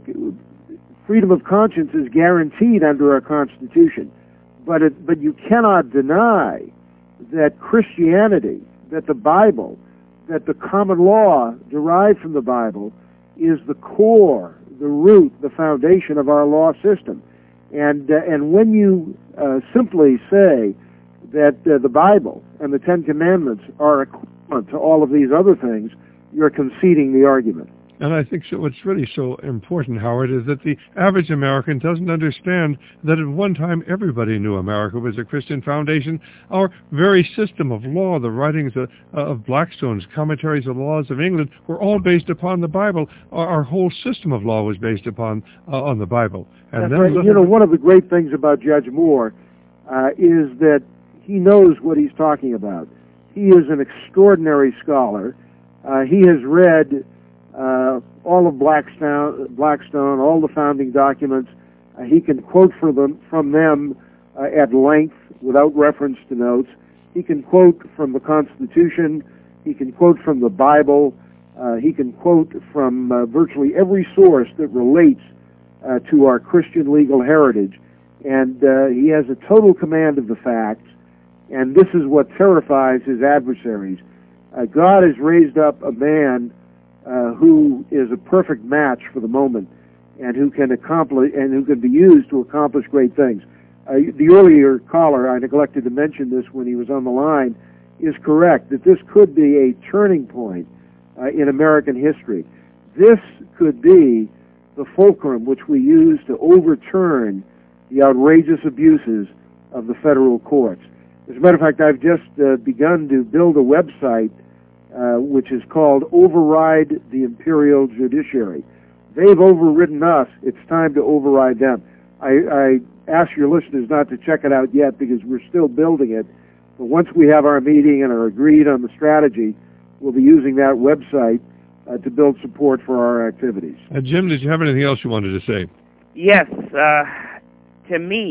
freedom of conscience is guaranteed under our Constitution. But it, but you cannot deny that Christianity, that the Bible, that the common law derived from the Bible is the core, the root, the foundation of our law system. And uh, and when you uh, simply say that uh, the Bible and the Ten Commandments are equivalent to all of these other things, you're conceding the argument. And I think so, what's really so important, Howard, is that the average American doesn't understand that at one time everybody knew America was a Christian foundation. Our very system of law, the writings of, of Blackstone's commentaries of the laws of England, were all based upon the Bible. Our, our whole system of law was based upon uh, on the Bible. And That's then right. You know, one of the great things about Judge Moore uh, is that he knows what he's talking about. He is an extraordinary scholar. Uh, he has read Uh, all of Blackstone, Blackstone, all the founding documents. Uh, he can quote from them, from them uh, at length without reference to notes. He can quote from the Constitution. He can quote from the Bible. Uh, he can quote from uh, virtually every source that relates uh, to our Christian legal heritage. And uh, he has a total command of the facts. And this is what terrifies his adversaries. Uh, God has raised up a man Uh, who is a perfect match for the moment, and who can accomplish and who can be used to accomplish great things. Uh, the earlier caller, I neglected to mention this when he was on the line, is correct that this could be a turning point uh, in American history. This could be the fulcrum which we use to overturn the outrageous abuses of the federal courts. As a matter of fact, I've just uh, begun to build a website Uh, which is called Override the Imperial Judiciary. They've overridden us. It's time to override them. I, I ask your listeners not to check it out yet because we're still building it. But once we have our meeting and are agreed on the strategy, we'll be using that website uh, to build support for our activities. Uh, Jim, did you have anything else you wanted to say? Yes. Uh, to me,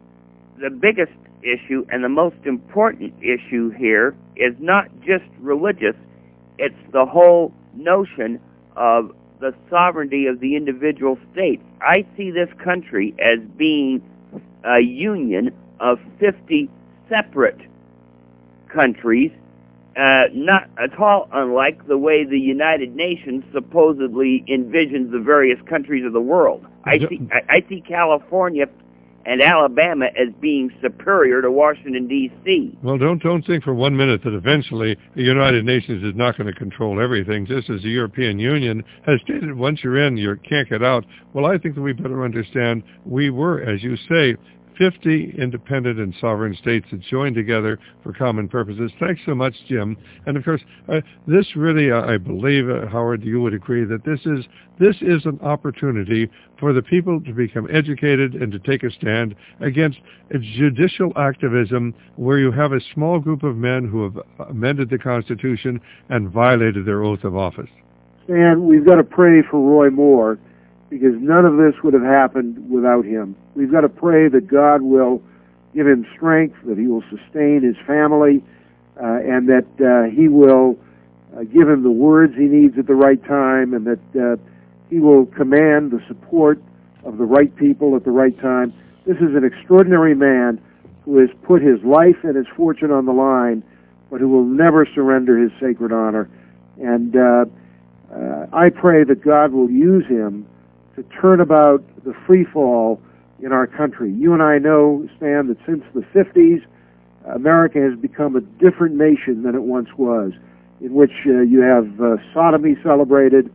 the biggest issue and the most important issue here is not just religious. It's the whole notion of the sovereignty of the individual states. I see this country as being a union of fifty separate countries, uh, not at all unlike the way the United Nations supposedly envisions the various countries of the world. I see, I, I see California and Alabama as being superior to Washington, D C Well, don't don't think for one minute that eventually the United Nations is not going to control everything, just as the European Union has stated, once you're in, you can't get out. Well, I think that we better understand we were, as you say, fifty independent and sovereign states that join together for common purposes. Thanks so much, Jim. And of course, uh, this really, uh, I believe, uh, Howard, you would agree that this is this is an opportunity for the people to become educated and to take a stand against a judicial activism where you have a small group of men who have amended the Constitution and violated their oath of office. And we've got to pray for Roy Moore, because none of this would have happened without him. We've got to pray that God will give him strength, that he will sustain his family, uh, and that uh, he will uh, give him the words he needs at the right time, and that uh, he will command the support of the right people at the right time. This is an extraordinary man who has put his life and his fortune on the line, but who will never surrender his sacred honor. And uh, uh, I pray that God will use him to turn about the free fall in our country. You and I know, Stan, that since the fifties, America has become a different nation than it once was, in which uh, you have uh, sodomy celebrated,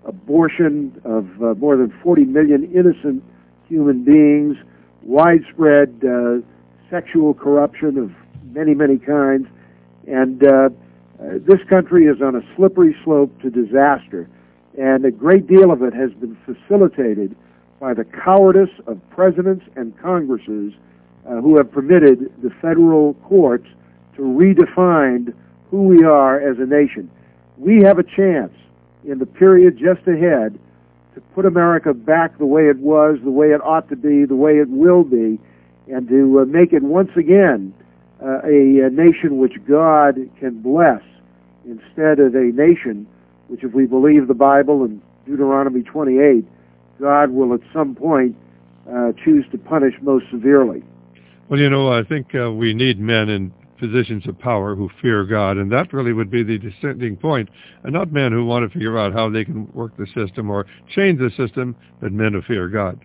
abortion of uh, more than forty million innocent human beings, widespread uh, sexual corruption of many, many kinds, and uh, uh, this country is on a slippery slope to disaster. And a great deal of it has been facilitated by the cowardice of presidents and Congresses uh, who have permitted the federal courts to redefine who we are as a nation. We have a chance in the period just ahead to put America back the way it was, the way it ought to be, the way it will be, and to uh, make it once again uh, a, a nation which God can bless instead of a nation which, if we believe the Bible and Deuteronomy twenty-eight, God will at some point uh, choose to punish most severely. Well, you know, I think uh, we need men in positions of power who fear God, and that really would be the dissenting point, and not men who want to figure out how they can work the system or change the system, but men who fear God.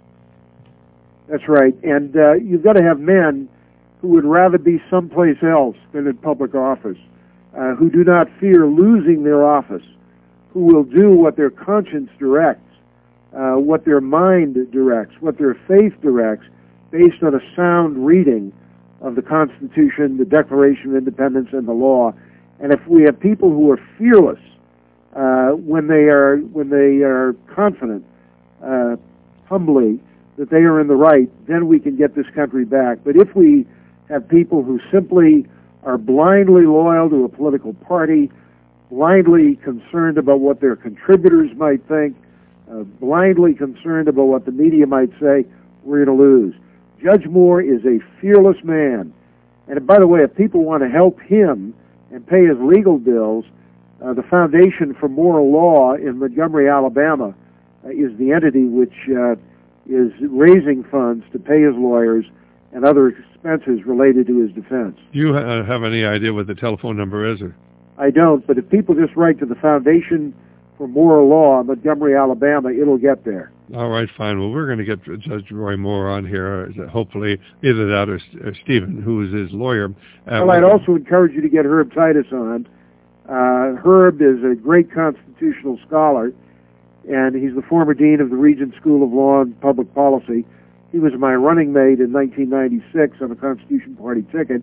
That's right, and uh, you've got to have men who would rather be someplace else than in public office, uh, who do not fear losing their office, who will do what their conscience directs, uh, what their mind directs, what their faith directs, based on a sound reading of the Constitution, the Declaration of Independence, and the law. And if we have people who are fearless uh, when they are when they are confident, uh, humbly, that they are in the right, then we can get this country back. But if we have people who simply are blindly loyal to a political party, blindly concerned about what their contributors might think, uh, blindly concerned about what the media might say, we're going to lose. Judge Moore is a fearless man. And by the way, if people want to help him and pay his legal bills, uh, the Foundation for Moral Law in Montgomery, Alabama, uh, is the entity which uh, is raising funds to pay his lawyers and other expenses related to his defense. Do you uh, have any idea what the telephone number is? Or? I don't, but if people just write to the Foundation for Moral Law, Montgomery, Alabama, it'll get there. All right, fine. Well, we're going to get Judge Roy Moore on here, hopefully either that or Stephen, who is his lawyer. Uh, well, I'd also encourage you to get Herb Titus on. Uh, Herb is a great constitutional scholar, and he's the former dean of the Regent School of Law and Public Policy. He was my running mate in nineteen ninety-six on a Constitution Party ticket,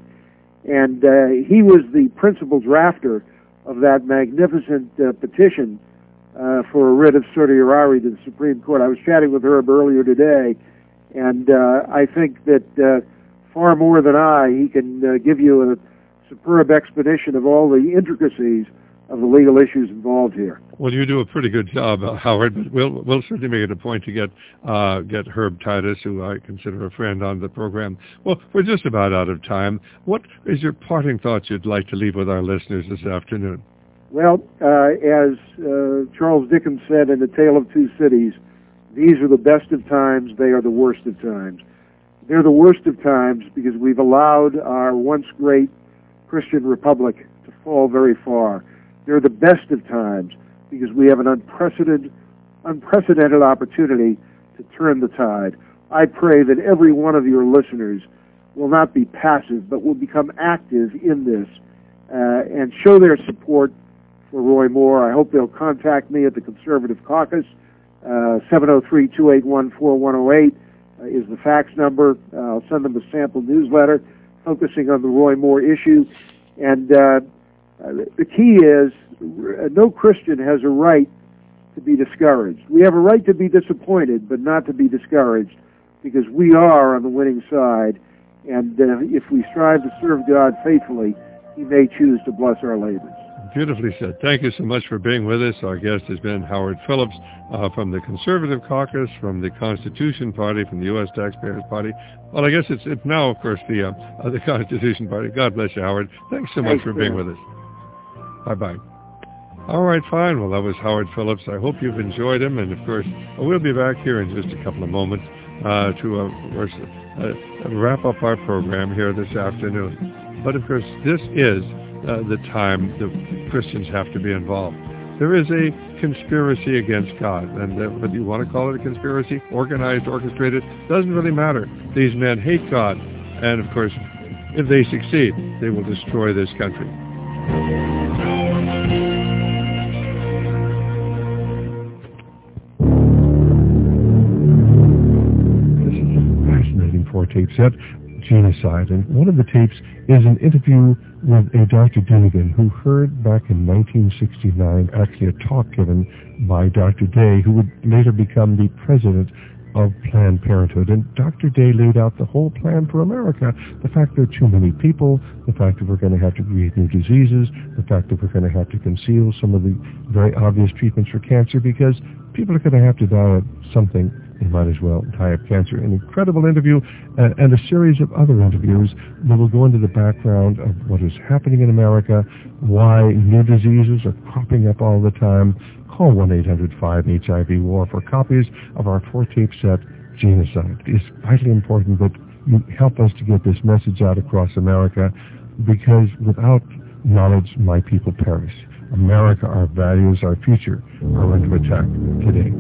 and uh, he was the principal drafter of that magnificent uh, petition uh, for a writ of certiorari to the Supreme Court. I was chatting with Herb earlier today, and uh, I think that uh, far more than I, he can uh, give you a superb explanation of all the intricacies of the legal issues involved here. Well, you do a pretty good job, uh, Howard, but we'll we'll certainly make it a point to get uh, get Herb Titus, who I consider a friend, on the program. Well, we're just about out of time. What is your parting thoughts you'd like to leave with our listeners this afternoon? Well, uh, as uh, Charles Dickens said in A Tale of Two Cities, these are the best of times, they are the worst of times. They're the worst of times because we've allowed our once great Christian republic to fall very far. They're the best of times because we have an unprecedented, unprecedented opportunity to turn the tide. I pray that every one of your listeners will not be passive, but will become active in this uh, and show their support for Roy Moore. I hope they'll contact me at the Conservative Caucus, uh, seven oh three, two eight one, four one oh eight, uh, is the fax number. Uh, I'll send them a sample newsletter focusing on the Roy Moore issue. And uh, the key is no Christian has a right to be discouraged. We have a right to be disappointed, but not to be discouraged, because we are on the winning side. And uh, if we strive to serve God faithfully, He may choose to bless our labors. Beautifully said. Thank you so much for being with us. Our guest has been Howard Phillips uh, from the Conservative Caucus, from the Constitution Party, from the U S Taxpayers Party. Well, I guess it's, it's now, of course, the uh, uh, the Constitution Party. God bless you, Howard. Thanks so much Thanks, for being man. with us. Bye-bye. All right, fine. Well, that was Howard Phillips. I hope you've enjoyed him. And, of course, we'll be back here in just a couple of moments uh, to, uh, of course, uh, wrap up our program here this afternoon. But, of course, this is uh, the time that Christians have to be involved. There is a conspiracy against God, and uh, whether you want to call it a conspiracy, organized, orchestrated, doesn't really matter. These men hate God, and, of course, if they succeed, they will destroy this country. Four tape set, Genocide, and one of the tapes is an interview with a Doctor Dinnigan who heard back in nineteen sixty-nine actually a talk given by Doctor Day, who would later become the president of Planned Parenthood. And Doctor Day laid out the whole plan for America, the fact there are too many people, the fact that we're going to have to create new diseases, the fact that we're going to have to conceal some of the very obvious treatments for cancer, because people are going to have to die of something. They might as well die of cancer. An incredible interview uh, and a series of other interviews that will go into the background of what is happening in America, why new diseases are cropping up all the time. Call one eight hundred five H I V war for copies of our four-tape set, Genocide. It's vitally important that you help us to get this message out across America, because without knowledge, my people perish. America, our values, our future are under attack today.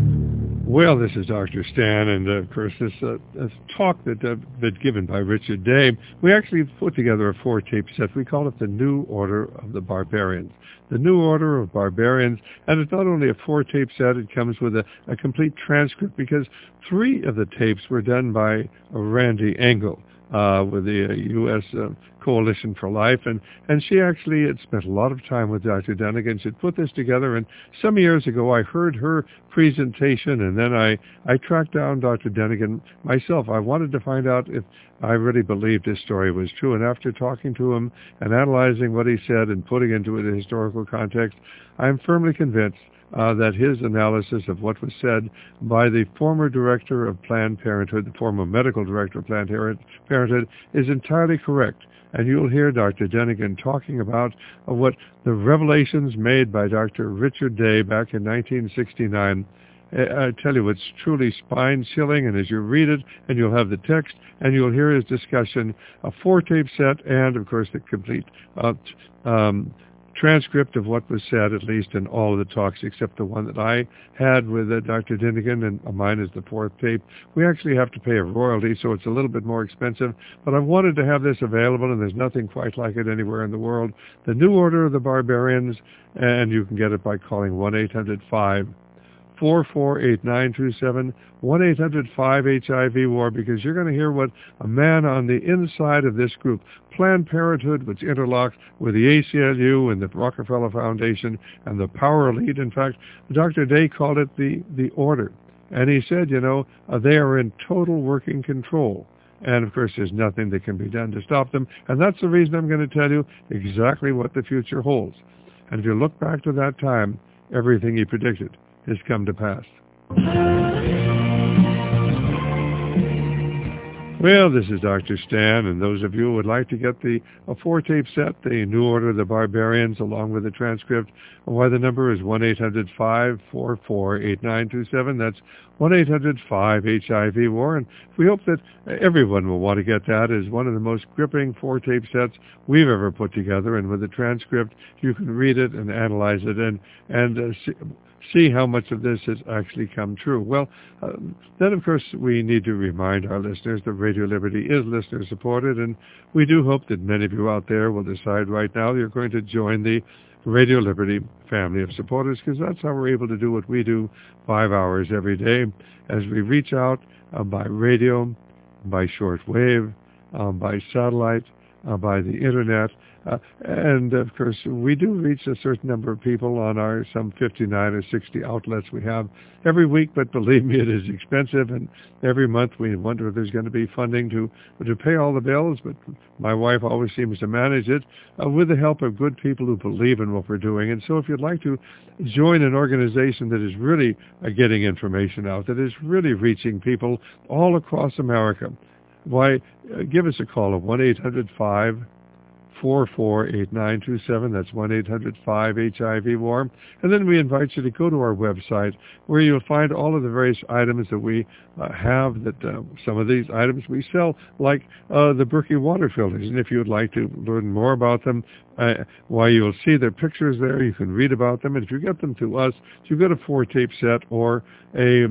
Well, this is Doctor Stan, and uh, of course this, uh, this talk that uh, that given by Richard Day, we actually put together a four-tape set. We call it the New Order of the Barbarians. The New Order of Barbarians, and it's not only a four-tape set, it comes with a, a complete transcript, because three of the tapes were done by uh, Randy Engel uh, with the uh, U S Uh, Coalition for Life, and, and she actually had spent a lot of time with Doctor Dinnigan. She'd put this together, and some years ago I heard her presentation, and then I, I tracked down Doctor Dinnigan myself. I wanted to find out if I really believed his story was true, and after talking to him and analyzing what he said and putting into it a historical context, I'm firmly convinced Uh, that his analysis of what was said by the former director of Planned Parenthood, the former medical director of Planned Parenthood, is entirely correct. And you'll hear Doctor Dinnigan talking about uh, what the revelations made by Doctor Richard Day back in nineteen sixty-nine. I tell you, it's truly spine-chilling, and as you read it, and you'll have the text, and you'll hear his discussion, a four-tape set, and, of course, the complete uh, um, transcript of what was said, at least in all of the talks, except the one that I had with uh, Doctor Dinnigan, and mine is the fourth tape. We actually have to pay a royalty, so it's a little bit more expensive, but I wanted to have this available, and there's nothing quite like it anywhere in the world. The New Order of the Barbarians, and you can get it by calling one eight hundred five four four eight nine two seven, one eight hundred five H I V war, because you're going to hear what a man on the inside of this group, Planned Parenthood, which interlocks with the A C L U and the Rockefeller Foundation and the Power Elite. In fact, Doctor Day called it the, the order. And he said, you know, uh, they are in total working control. And, of course, there's nothing that can be done to stop them. And that's the reason I'm going to tell you exactly what the future holds. And if you look back to that time, everything he predicted has come to pass. Well, this is Doctor Stan, and those of you who would like to get the a four-tape set, the New Order of the Barbarians, along with the transcript, why the number is one eight hundred five four four eight nine two seven. That's one eight hundred five H I V war, and we hope that everyone will want to get that. As one of the most gripping four-tape sets we've ever put together, and with the transcript, you can read it and analyze it and, and uh, see, see how much of this has actually come true. Well, uh, then, of course, we need to remind our listeners that Radio Liberty is listener-supported, and we do hope that many of you out there will decide right now you're going to join the Radio Liberty family of supporters, because that's how we're able to do what we do five hours every day as we reach out uh, by radio, by shortwave, uh, by satellite, uh, by the internet. Uh, and, of course, we do reach a certain number of people on our some fifty-nine or sixty outlets we have every week, but believe me, it is expensive, and every month we wonder if there's going to be funding to to pay all the bills, but my wife always seems to manage it uh, with the help of good people who believe in what we're doing. And so if you'd like to join an organization that is really uh, getting information out, that is really reaching people all across America, why, uh, give us a call at one eight hundred five four four eight nine two seven. That's one eight hundred five H I V WAR. And then we invite you to go to our website where you'll find all of the various items that we uh, have, that uh, some of these items we sell, like uh, the Berkey water filters. And if you would like to learn more about them, uh, why, you'll see their pictures there. You can read about them. And if you get them to us, if you get a four-tape set or a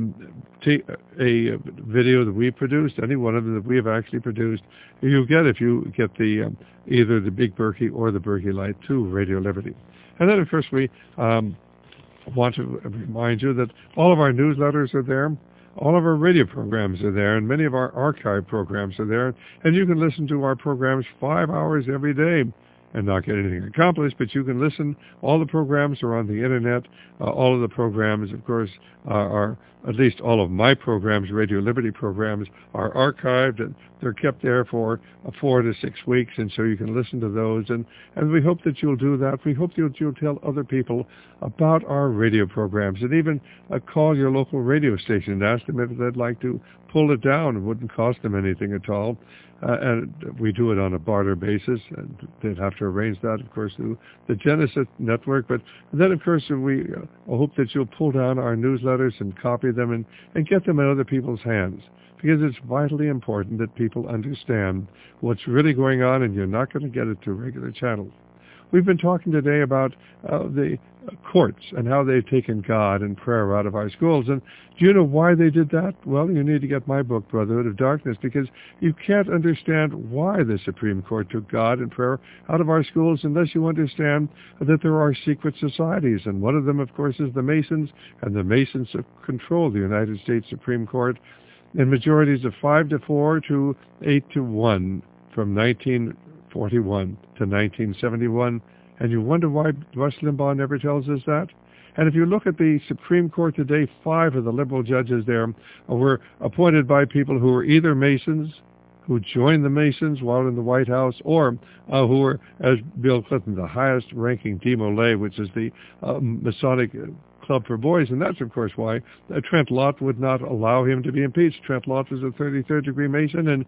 a video that we produced, any one of them that we have actually produced, you get if you get the um, either the Big Berkey or the Berkey Light two Radio Liberty. And then, of course, we um, want to remind you that all of our newsletters are there, all of our radio programs are there, and many of our archive programs are there, and you can listen to our programs five hours every day and not get anything accomplished, but you can listen. All the programs are on the Internet. Uh, all of the programs, of course, uh, are, at least all of my programs, Radio Liberty programs, are archived, and they're kept there for uh, four to six weeks, and so you can listen to those. And, and we hope that you'll do that. We hope you'll, you'll tell other people about our radio programs, and even uh, call your local radio station and ask them if they'd like to pull it down. It wouldn't cost them anything at all. Uh, and we do it on a barter basis, and they'd have to arrange that, of course, through the Genesis network. But then, of course, we uh, hope that you'll pull down our newsletters and copy them and, and get them in other people's hands, because it's vitally important that people understand what's really going on, and you're not going to get it through regular channels. We've been talking today about uh, the courts and how they've taken God and prayer out of our schools. And do you know why they did that? Well, you need to get my book, Brotherhood of Darkness, because you can't understand why the Supreme Court took God and prayer out of our schools unless you understand that there are secret societies. And one of them, of course, is the Masons, and the Masons control the United States Supreme Court in majorities of five to four to eight to one from nineteen forty-one to nineteen seventy-one, and you wonder why Rush Limbaugh never tells us that? And if you look at the Supreme Court today, five of the liberal judges there were appointed by people who were either Masons, who joined the Masons while in the White House, or uh, who were, as Bill Clinton, the highest-ranking Demolay, which is the uh, Masonic Club for Boys. And that's, of course, why uh, Trent Lott would not allow him to be impeached. Trent Lott was a thirty-third degree Mason, and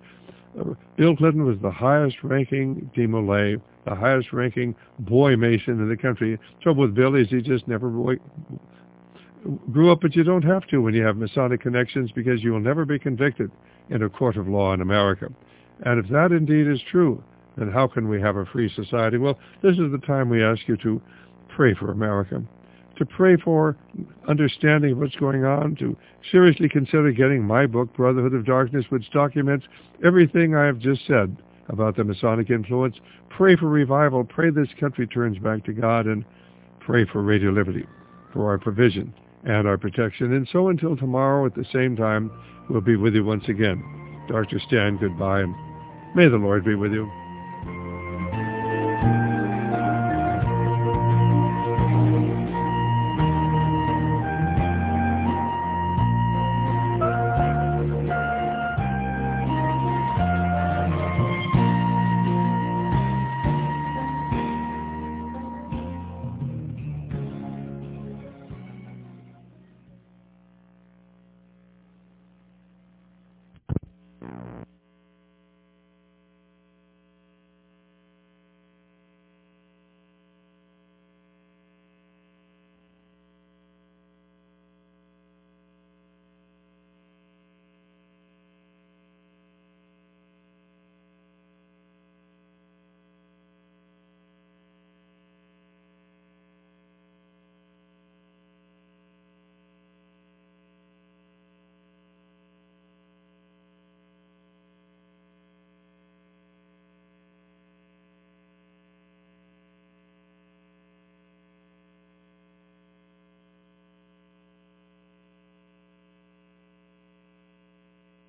Bill Clinton was the highest-ranking Demolay, the highest-ranking boy Mason in the country. The trouble with Bill is he just never grew up, but you don't have to when you have Masonic connections, because you will never be convicted in a court of law in America. And if that indeed is true, then how can we have a free society? Well, this is the time we ask you to pray for America, to pray for understanding of what's going on, to seriously consider getting my book, Brotherhood of Darkness, which documents everything I have just said about the Masonic influence. Pray for revival. Pray this country turns back to God, and pray for Radio Liberty, for our provision and our protection. And so until tomorrow at the same time, we'll be with you once again. Doctor Stan, goodbye, and may the Lord be with you.